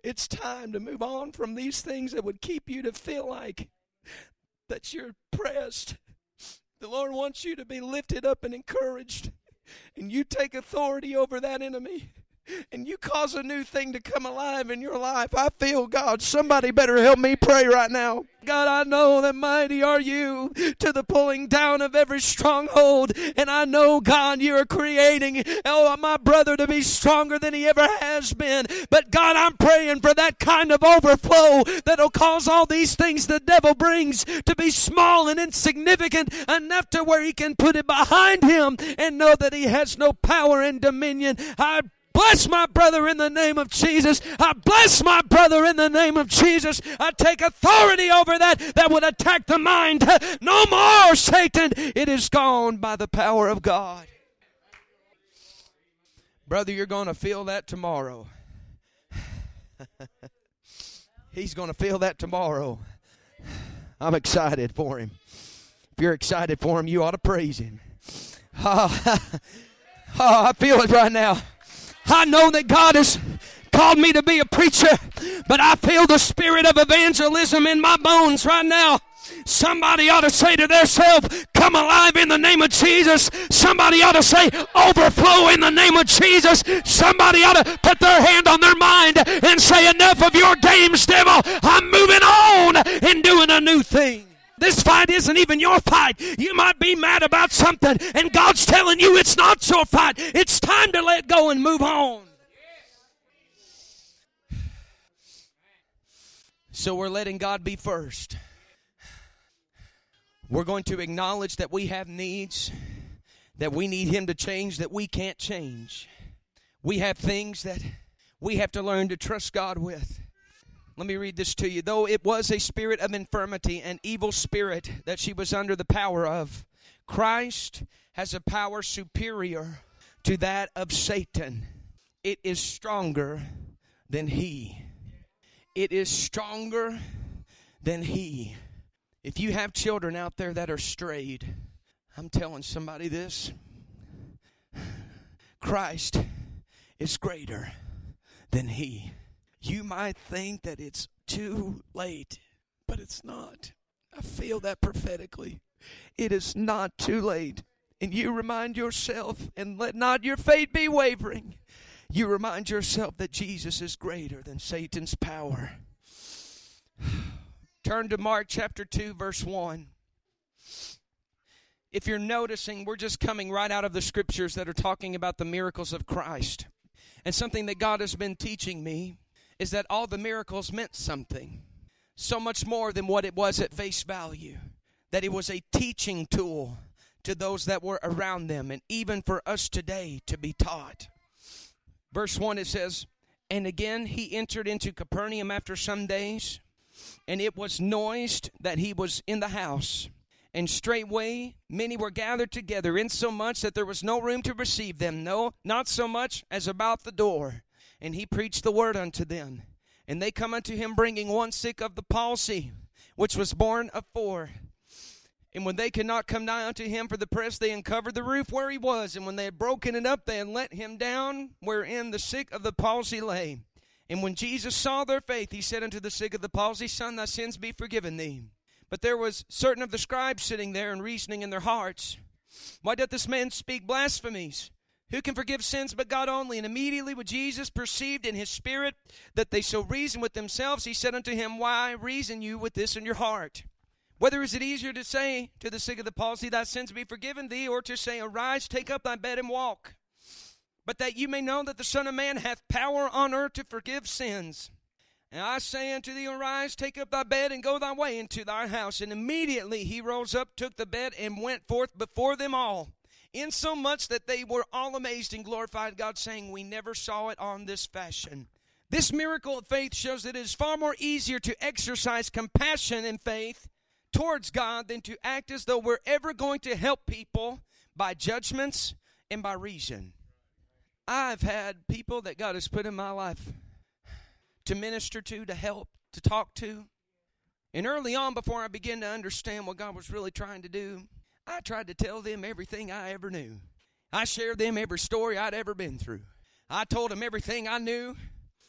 It's time to move on from these things that would keep you to feel like that you're pressed. The Lord wants you to be lifted up and encouraged. And you take authority over that enemy. And you cause a new thing to come alive in your life. I feel God. Somebody better help me pray right now. God, I know that mighty are you to the pulling down of every stronghold. And I know, God, you are creating, my brother to be stronger than he ever has been. But God, I'm praying for that kind of overflow that'll cause all these things the devil brings to be small and insignificant enough to where he can put it behind him and know that he has no power and dominion. I bless my brother in the name of Jesus. I bless my brother in the name of Jesus. I take authority over that would attack the mind. No more, Satan. It is gone by the power of God. Brother, you're going to feel that tomorrow. He's going to feel that tomorrow. I'm excited for him. If you're excited for him, you ought to praise him. I feel it right now. I know that God has called me to be a preacher, but I feel the spirit of evangelism in my bones right now. Somebody ought to say to themselves, come alive in the name of Jesus. Somebody ought to say, overflow in the name of Jesus. Somebody ought to put their hand on their mind and say, enough of your games, devil. I'm moving on and doing a new thing. This fight isn't even your fight. You might be mad about something, and God's telling you it's not your fight. It's time to let go and move on. So we're letting God be first. We're going to acknowledge that we have needs, that we need Him to change, that we can't change. We have things that we have to learn to trust God with. Let me read this to you. Though it was a spirit of infirmity, an evil spirit that she was under the power of, Christ has a power superior to that of Satan. It is stronger than he. It is stronger than he. If you have children out there that are strayed, I'm telling somebody this. Christ is greater than he. You might think that it's too late, but it's not. I feel that prophetically. It is not too late. And you remind yourself, and let not your faith be wavering. You remind yourself that Jesus is greater than Satan's power. Turn to Mark chapter 2, verse 1. If you're noticing, we're just coming right out of the scriptures that are talking about the miracles of Christ. And something that God has been teaching me is that all the miracles meant something. So much more than what it was at face value. That it was a teaching tool to those that were around them, and even for us today to be taught. Verse 1, it says, and again he entered into Capernaum after some days, and it was noised that he was in the house. And straightway many were gathered together, insomuch that there was no room to receive them, no, not so much as about the door. And he preached the word unto them. And they come unto him, bringing one sick of the palsy, which was born of 4. And when they could not come nigh unto him for the press, they uncovered the roof where he was. And when they had broken it up, they had let him down, wherein the sick of the palsy lay. And when Jesus saw their faith, he said unto the sick of the palsy, Son, thy sins be forgiven thee. But there was certain of the scribes sitting there and reasoning in their hearts, why doth this man speak blasphemies? Who can forgive sins but God only? And immediately when Jesus perceived in his spirit that they so reasoned with themselves, he said unto him, why reason you with this in your heart? Whether is it easier to say to the sick of the palsy, thy sins be forgiven thee, or to say, arise, take up thy bed and walk? But that you may know that the Son of Man hath power on earth to forgive sins. And I say unto thee, arise, take up thy bed, and go thy way into thy house. And immediately he rose up, took the bed, and went forth before them all, insomuch that they were all amazed and glorified God, saying, we never saw it on this fashion. This miracle of faith shows that it is far more easier to exercise compassion and faith towards God than to act as though we're ever going to help people by judgments and by reason. I've had people that God has put in my life to minister to help, to talk to. And early on, before I began to understand what God was really trying to do, I tried to tell them everything I ever knew. I shared them every story I'd ever been through. I told them everything I knew.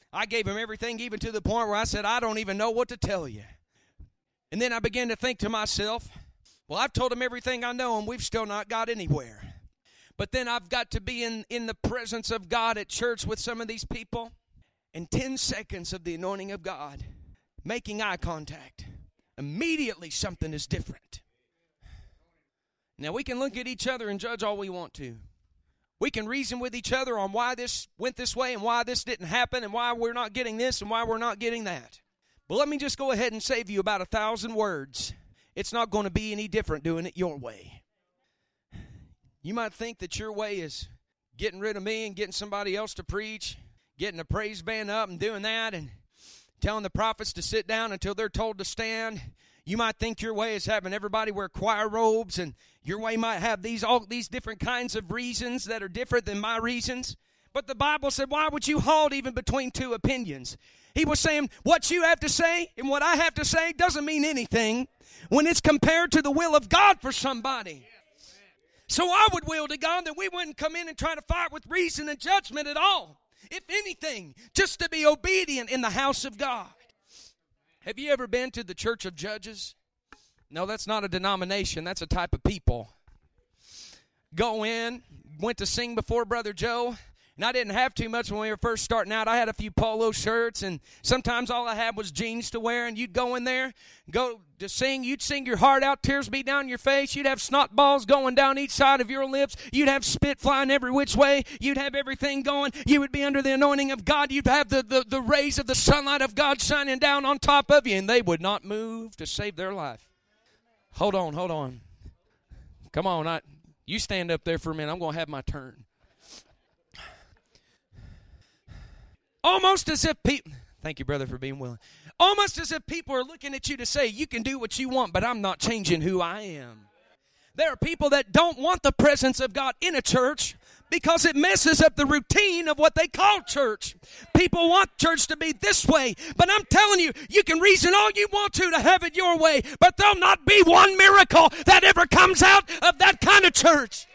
I gave him everything, even to the point where I said, I don't even know what to tell you. And then I began to think to myself, well, I've told him everything I know, and we've still not got anywhere. But then I've got to be in the presence of God at church with some of these people, and 10 seconds of the anointing of God, making eye contact, immediately something is different. Now, we can look at each other and judge all we want to. We can reason with each other on why this went this way and why this didn't happen and why we're not getting this and why we're not getting that. But let me just go ahead and save you about 1,000 words. It's not going to be any different doing it your way. You might think that your way is getting rid of me and getting somebody else to preach, getting a praise band up and doing that and telling the prophets to sit down until they're told to stand. You might think your way is having everybody wear choir robes, and your way might have all these different kinds of reasons that are different than my reasons. But the Bible said, why would you halt even between two opinions? He was saying, what you have to say and what I have to say doesn't mean anything when it's compared to the will of God for somebody. So I would will to God that we wouldn't come in and try to fight with reason and judgment at all. If anything, just to be obedient in the house of God. Have you ever been to the Church of Judges? No, that's not a denomination. That's a type of people. Go in, went to sing before Brother Joe, and I didn't have too much when we were first starting out. I had a few polo shirts, and sometimes all I had was jeans to wear, and you'd go in there, go to sing. You'd sing your heart out, tears be down your face. You'd have snot balls going down each side of your lips. You'd have spit flying every which way. You'd have everything going. You would be under the anointing of God. You'd have the rays of the sunlight of God shining down on top of you, and they would not move to save their life. Hold on. Come on, you stand up there for a minute. I'm going to have my turn. Almost as if people, thank you, brother, for being willing. Almost as if people are looking at you to say, you can do what you want, but I'm not changing who I am. There are people that don't want the presence of God in a church because it messes up the routine of what they call church. People want church to be this way, but I'm telling you, you can reason all you want to have it your way, but there'll not be one miracle that ever comes out of that kind of church.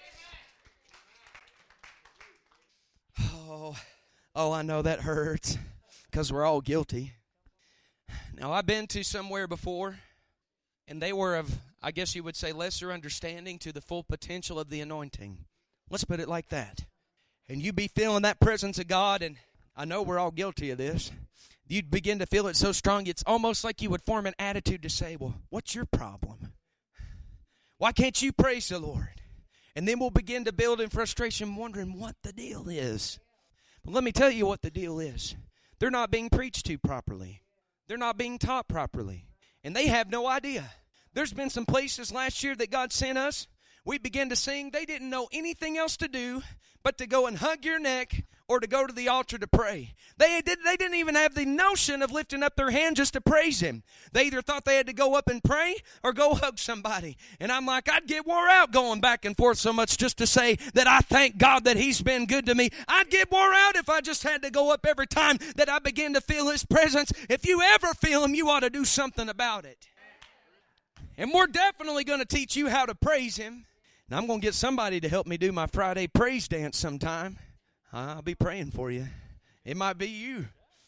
Oh, I know that hurts because we're all guilty. Now, I've been to somewhere before, and they were of, I guess you would say, lesser understanding to the full potential of the anointing. Let's put it like that. And you be feeling that presence of God, and I know we're all guilty of this. You'd begin to feel it so strong, it's almost like you would form an attitude to say, well, what's your problem? Why can't you praise the Lord? And then we'll begin to build in frustration, wondering what the deal is. But let me tell you what the deal is. They're not being preached to properly. They're not being taught properly. And they have no idea. There's been some places last year that God sent us. We began to sing. They didn't know anything else to do but to go and hug your neck or to go to the altar to pray. They didn't even have the notion of lifting up their hand just to praise Him. They either thought they had to go up and pray or go hug somebody. And I'm like, I'd get wore out going back and forth so much just to say that I thank God that He's been good to me. I'd get wore out if I just had to go up every time that I begin to feel His presence. If you ever feel Him, you ought to do something about it. And we're definitely going to teach you how to praise Him. And I'm going to get somebody to help me do my Friday praise dance sometime. I'll be praying for you. It might be you.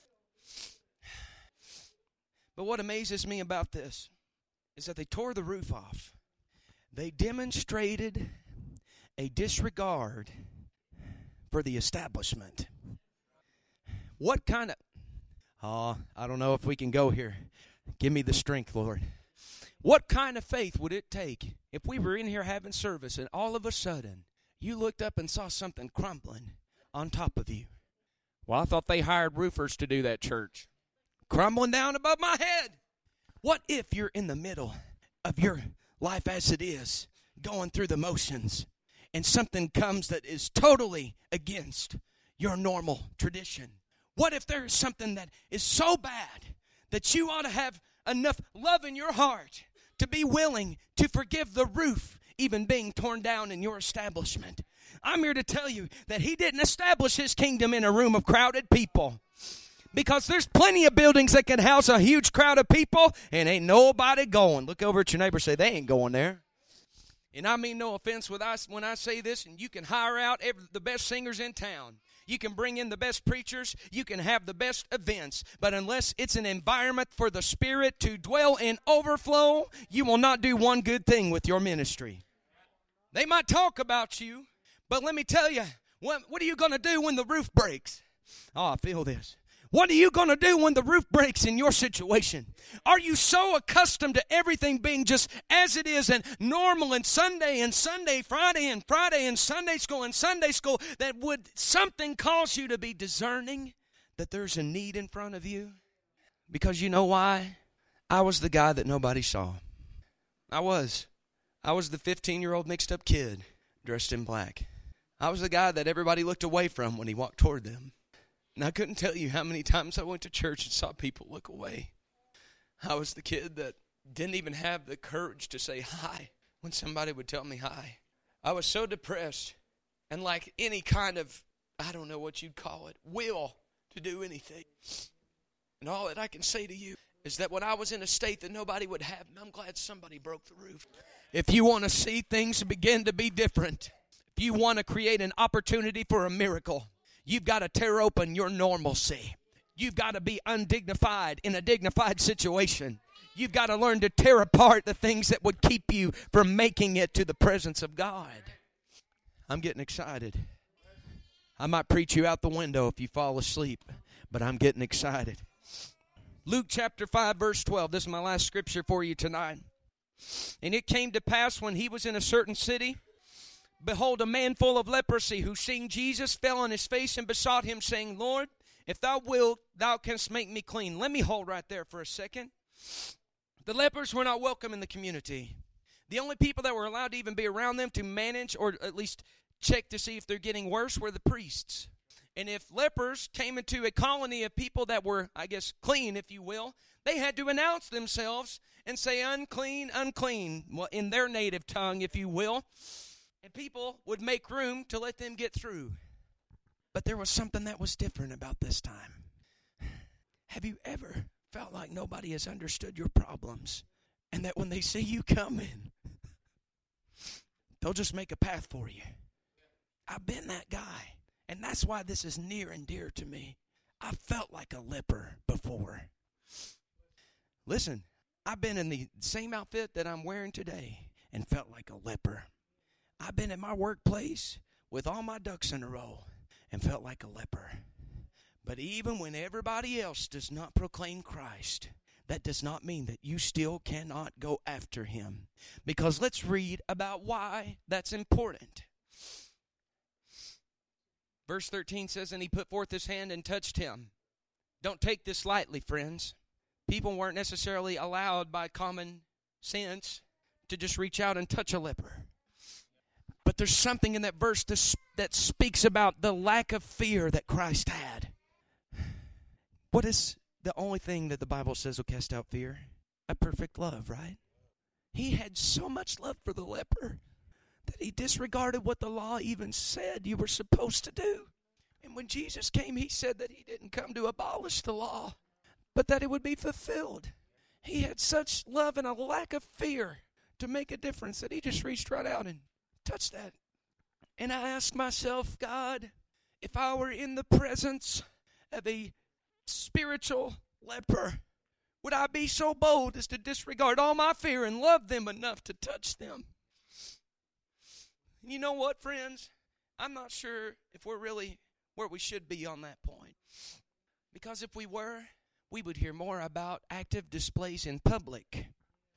But what amazes me about this is that they tore the roof off. They demonstrated a disregard for the establishment. What kind of... I don't know if we can go here. Give me the strength, Lord. What kind of faith would it take if we were in here having service and all of a sudden you looked up and saw something crumbling on top of you? Well, I thought they hired roofers to do that, church. Crumbling down above my head. What if you're in the middle of your life as it is, going through the motions, and something comes that is totally against your normal tradition? What if there's something that is so bad that you ought to have enough love in your heart to be willing to forgive the roof even being torn down in your establishment? I'm here to tell you that He didn't establish His kingdom in a room of crowded people. Because there's plenty of buildings that can house a huge crowd of people and ain't nobody going. Look over at your neighbor and say, they ain't going there. And I mean no offense when I say this, and you can hire out the best singers in town. You can bring in the best preachers. You can have the best events. But unless it's an environment for the Spirit to dwell in overflow, you will not do one good thing with your ministry. They might talk about you, but let me tell you, what are you going to do when the roof breaks? Oh, I feel this. What are you going to do when the roof breaks in your situation? Are you so accustomed to everything being just as it is and normal and Sunday, Friday and Sunday school that would something cause you to be discerning that there's a need in front of you? Because you know why? I was the guy that nobody saw. I was the 15-year-old mixed up kid dressed in black. I was the guy that everybody looked away from when he walked toward them. And I couldn't tell you how many times I went to church and saw people look away. I was the kid that didn't even have the courage to say hi when somebody would tell me hi. I was so depressed and like any kind of, I don't know what you'd call it, will to do anything. And all that I can say to you is that when I was in a state that nobody would have, I'm glad somebody broke the roof. If you want to see things begin to be different, if you want to create an opportunity for a miracle, you've got to tear open your normalcy. You've got to be undignified in a dignified situation. You've got to learn to tear apart the things that would keep you from making it to the presence of God. I'm getting excited. I might preach you out the window if you fall asleep, but I'm getting excited. Luke chapter 5, verse 12. This is my last scripture for you tonight. And it came to pass when he was in a certain city, behold, a man full of leprosy, who seeing Jesus fell on his face and besought him, saying, Lord, if thou wilt, thou canst make me clean. Let me hold right there for a second. The lepers were not welcome in the community. The only people that were allowed to even be around them to manage or at least check to see if they're getting worse were the priests. And if lepers came into a colony of people that were, I guess, clean, if you will, they had to announce themselves and say, unclean, unclean, well, in their native tongue, if you will. And people would make room to let them get through. But there was something that was different about this time. Have you ever felt like nobody has understood your problems, and that when they see you coming, they'll just make a path for you? I've been that guy, and that's why this is near and dear to me. I felt like a leper before. Listen, I've been in the same outfit that I'm wearing today and felt like a leper. I've been in my workplace with all my ducks in a row and felt like a leper. But even when everybody else does not proclaim Christ, that does not mean that you still cannot go after him. Because let's read about why that's important. Verse 13 says, and he put forth his hand and touched him. Don't take this lightly, friends. People weren't necessarily allowed by common sense to just reach out and touch a leper. But there's something in that verse that speaks about the lack of fear that Christ had. What is the only thing that the Bible says will cast out fear? A perfect love, right? He had so much love for the leper that he disregarded what the law even said you were supposed to do. And when Jesus came, he said that he didn't come to abolish the law, but that it would be fulfilled. He had such love and a lack of fear to make a difference that he just reached right out and touched that. And I asked myself, God, if I were in the presence of a spiritual leper, would I be so bold as to disregard all my fear and love them enough to touch them? You know what, friends? I'm not sure if we're really where we should be on that point. Because if we were, we would hear more about active displays in public.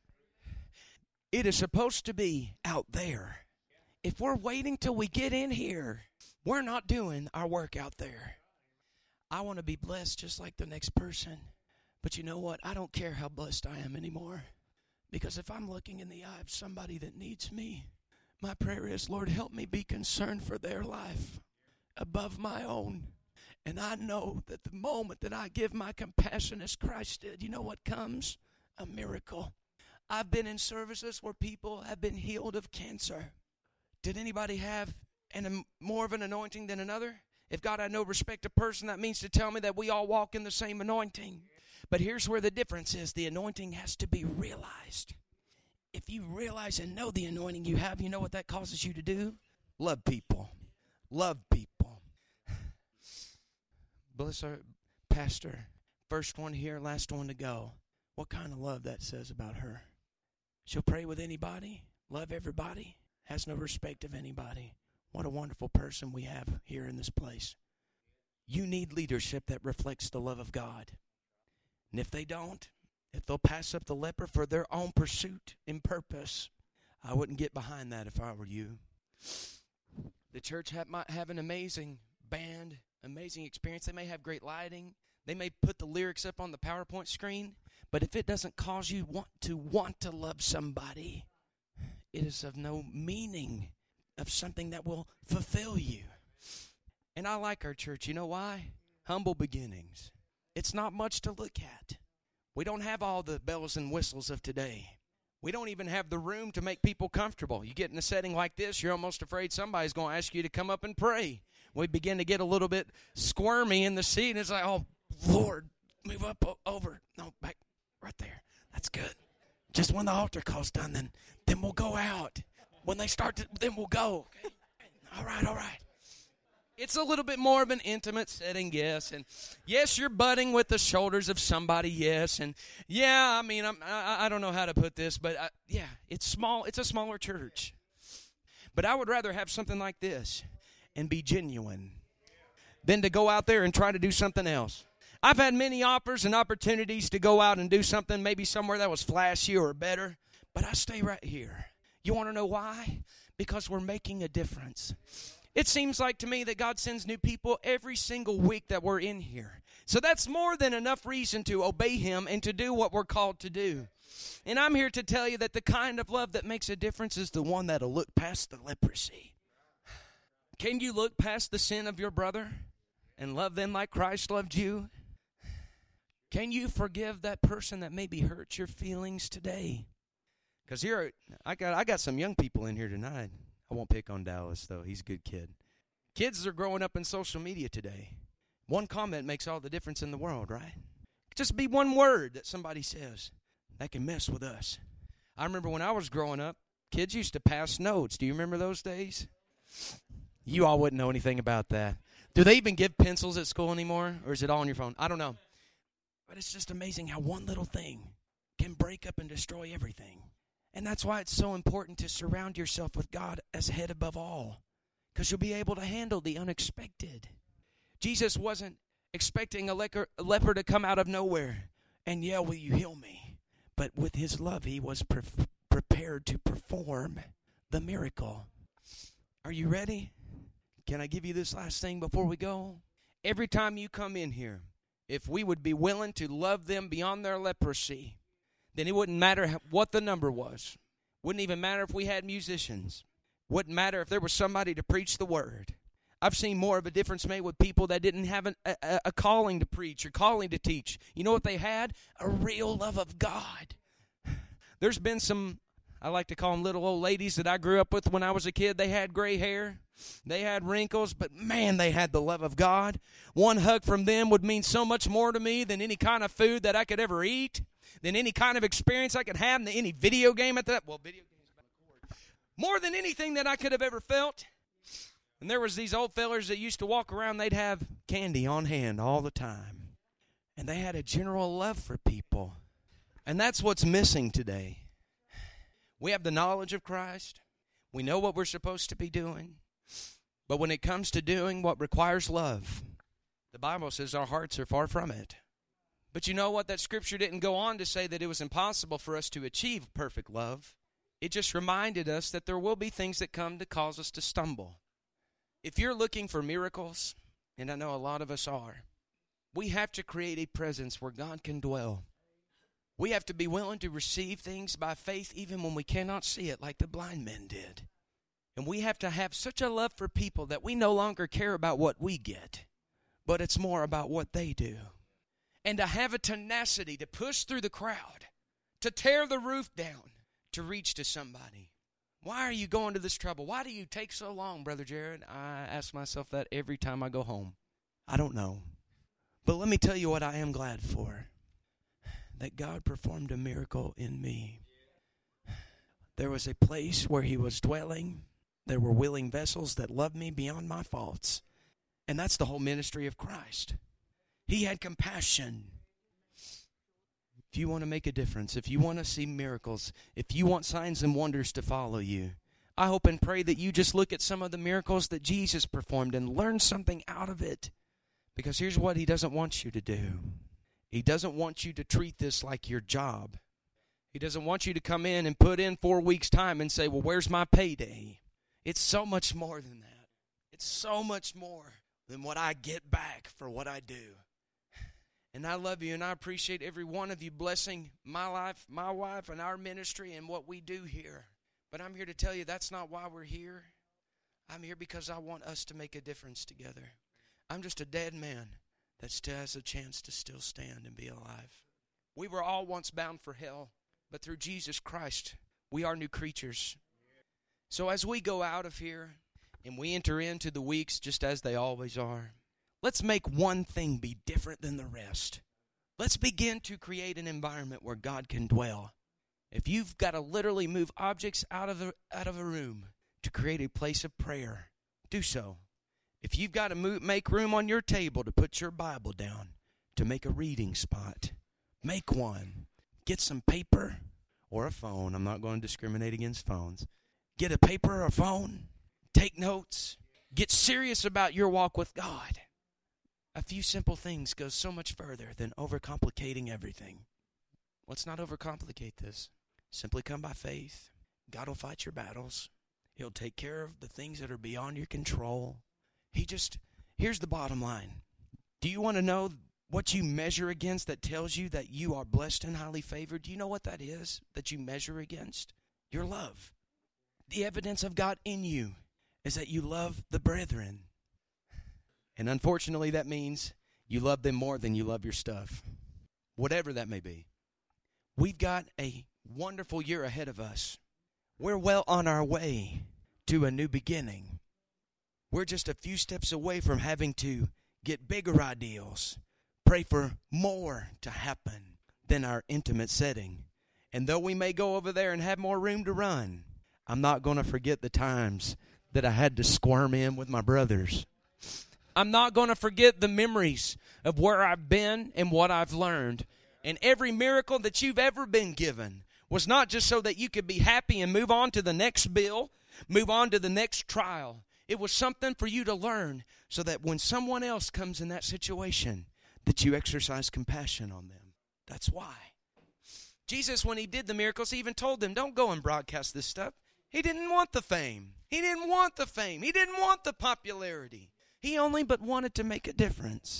It is supposed to be out there. If we're waiting till we get in here, we're not doing our work out there. I want to be blessed just like the next person. But you know what? I don't care how blessed I am anymore. Because if I'm looking in the eye of somebody that needs me, my prayer is, Lord, help me be concerned for their life above my own. And I know that the moment that I give my compassion as Christ did, you know what comes? A miracle. I've been in services where people have been healed of cancer. Did anybody have more of an anointing than another? If God had no respect to person, that means to tell me that we all walk in the same anointing. But here's where the difference is. The anointing has to be realized. If you realize and know the anointing you have, you know what that causes you to do? Love people. Love people. Bless our pastor. First one here, last one to go. What kind of love that says about her. She'll pray with anybody, love everybody, has no respect of anybody. What a wonderful person we have here in this place. You need leadership that reflects the love of God. And if they don't, if they'll pass up the leper for their own pursuit and purpose, I wouldn't get behind that if I were you. The church might have an amazing band, amazing experience. They may have great lighting. They may put the lyrics up on the PowerPoint screen. But if it doesn't cause you want to love somebody, it is of no meaning of something that will fulfill you. And I like our church. You know why? Humble beginnings. It's not much to look at. We don't have all the bells and whistles of today. We don't even have the room to make people comfortable. You get in a setting like this, you're almost afraid somebody's going to ask you to come up and pray. We begin to get a little bit squirmy in the seat, and it's like, oh, Lord, move up over. No, back right there. That's good. Just when the altar call's done, then we'll go out. When they start to, then we'll go. Okay? All right. It's a little bit more of an intimate setting, yes. And yes, you're butting with the shoulders of somebody, yes. And yeah, I mean, I don't know how to put this, but yeah, it's small. It's a smaller church. But I would rather have something like this and be genuine than to go out there and try to do something else. I've had many offers and opportunities to go out and do something maybe somewhere that was flashy or better, but I stay right here. You want to know why? Because we're making a difference. It seems like to me that God sends new people every single week that we're in here. So that's more than enough reason to obey Him and to do what we're called to do. And I'm here to tell you that the kind of love that makes a difference is the one that'll look past the leprosy. Can you look past the sin of your brother and love them like Christ loved you? Can you forgive that person that maybe hurt your feelings today? Because here, I got some young people in here tonight. I won't pick on Dallas, though. He's a good kid. Kids are growing up in social media today. One comment makes all the difference in the world, right? Just be one word that somebody says that can mess with us. I remember when I was growing up, kids used to pass notes. Do you remember those days? You all wouldn't know anything about that. Do they even give pencils at school anymore, or is it all on your phone? I don't know. But it's just amazing how one little thing can break up and destroy everything. And that's why it's so important to surround yourself with God as head above all, because you'll be able to handle the unexpected. Jesus wasn't expecting a leper to come out of nowhere and yell, "Will you heal me?" But with His love, He was prepared to perform the miracle. Are you ready? Can I give you this last thing before we go? Every time you come in here, if we would be willing to love them beyond their leprosy, then it wouldn't matter what the number was. Wouldn't even matter if we had musicians. Wouldn't matter if there was somebody to preach the word. I've seen more of a difference made with people that didn't have a calling to preach or calling to teach. You know what they had? A real love of God. There's been some, I like to call them little old ladies that I grew up with when I was a kid. They had gray hair. They had wrinkles, but man, they had the love of God. One hug from them would mean so much more to me than any kind of food that I could ever eat, than any kind of experience I could have, than any video game at that. Well, video games about a cord. More than anything that I could have ever felt. And there was these old fellers that used to walk around, they'd have candy on hand all the time. And they had a general love for people. And that's what's missing today. We have the knowledge of Christ. We know what we're supposed to be doing. But when it comes to doing what requires love, the Bible says our hearts are far from it. But you know what? That scripture didn't go on to say that it was impossible for us to achieve perfect love. It just reminded us that there will be things that come to cause us to stumble. If you're looking for miracles, and I know a lot of us are, we have to create a presence where God can dwell. We have to be willing to receive things by faith even when we cannot see it, like the blind men did. And we have to have such a love for people that we no longer care about what we get, but it's more about what they do. And to have a tenacity to push through the crowd, to tear the roof down, to reach to somebody. Why are you going to this trouble? Why do you take so long, Brother Jared? I ask myself that every time I go home. I don't know. But let me tell you what I am glad for. That God performed a miracle in me. There was a place where He was dwelling. There were willing vessels that loved me beyond my faults. And that's the whole ministry of Christ. He had compassion. If you want to make a difference, if you want to see miracles, if you want signs and wonders to follow you, I hope and pray that you just look at some of the miracles that Jesus performed and learn something out of it. Because here's what He doesn't want you to do. He doesn't want you to treat this like your job. He doesn't want you to come in and put in 4 weeks' time and say, well, where's my payday? It's so much more than that. It's so much more than what I get back for what I do. And I love you, and I appreciate every one of you blessing my life, my wife, and our ministry and what we do here. But I'm here to tell you that's not why we're here. I'm here because I want us to make a difference together. I'm just a dead man that still has a chance to still stand and be alive. We were all once bound for hell, but through Jesus Christ, we are new creatures. So as we go out of here and we enter into the weeks just as they always are, let's make one thing be different than the rest. Let's begin to create an environment where God can dwell. If you've got to literally move objects out of a room to create a place of prayer, do so. If you've got to make room on your table to put your Bible down, to make a reading spot, make one. Get some paper or a phone. I'm not going to discriminate against phones. Get a paper or a phone. Take notes. Get serious about your walk with God. A few simple things go so much further than overcomplicating everything. Let's not overcomplicate this. Simply come by faith. God will fight your battles. He'll take care of the things that are beyond your control. Here's the bottom line. Do you want to know what you measure against that tells you that you are blessed and highly favored? Do you know what that is that you measure against? Your love. The evidence of God in you is that you love the brethren. And unfortunately, that means you love them more than you love your stuff. Whatever that may be. We've got a wonderful year ahead of us. We're well on our way to a new beginning. We're just a few steps away from having to get bigger ideals. Pray for more to happen than our intimate setting. And though we may go over there and have more room to run, I'm not going to forget the times that I had to squirm in with my brothers. I'm not going to forget the memories of where I've been and what I've learned. And every miracle that you've ever been given was not just so that you could be happy and move on to the next bill, move on to the next trial. It was something for you to learn so that when someone else comes in that situation, that you exercise compassion on them. That's why. Jesus, when He did the miracles, He even told them, don't go and broadcast this stuff. He didn't want the fame. He didn't want the fame. He didn't want the popularity. He only but wanted to make a difference.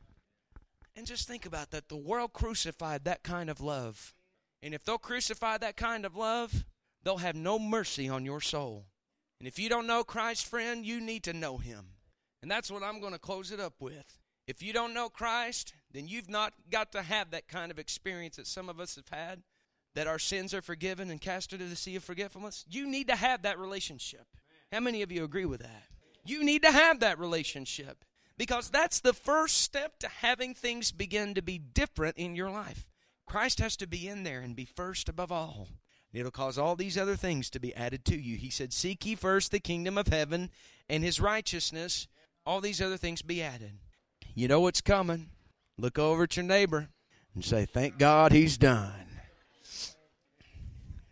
And just think about that. The world crucified that kind of love. And if they'll crucify that kind of love, they'll have no mercy on your soul. And if you don't know Christ, friend, you need to know Him. And that's what I'm going to close it up with. If you don't know Christ, then you've not got to have that kind of experience that some of us have had, that our sins are forgiven and cast into the sea of forgetfulness. You need to have that relationship. How many of you agree with that? You need to have that relationship because that's the first step to having things begin to be different in your life. Christ has to be in there and be first above all. It'll cause all these other things to be added to you. He said, seek ye first the kingdom of heaven and His righteousness. All these other things be added. You know what's coming. Look over at your neighbor and say, thank God He's done.